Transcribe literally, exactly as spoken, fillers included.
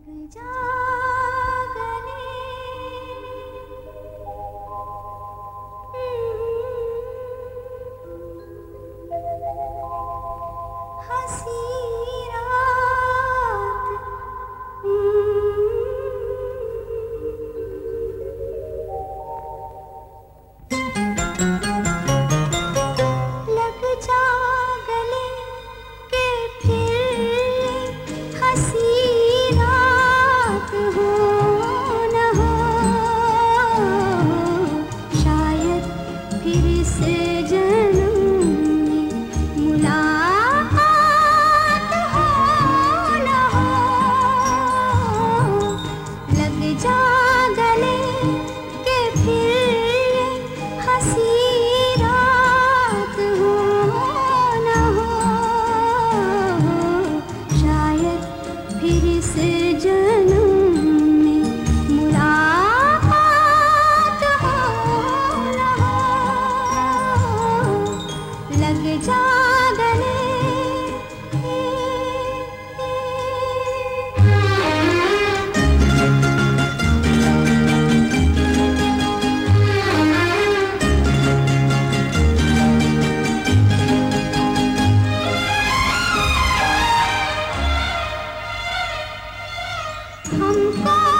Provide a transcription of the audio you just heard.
जा गले हंसी रात लग जा गले के फिर हंसी रात हो न हो, शायद फिर से जन्म में मुलाकात हो न हो। लग जा गले के फिर हंसी रात हो न हो, शायद फिर से जन्म में मुलाकात हो न हो। लग जा गले हमको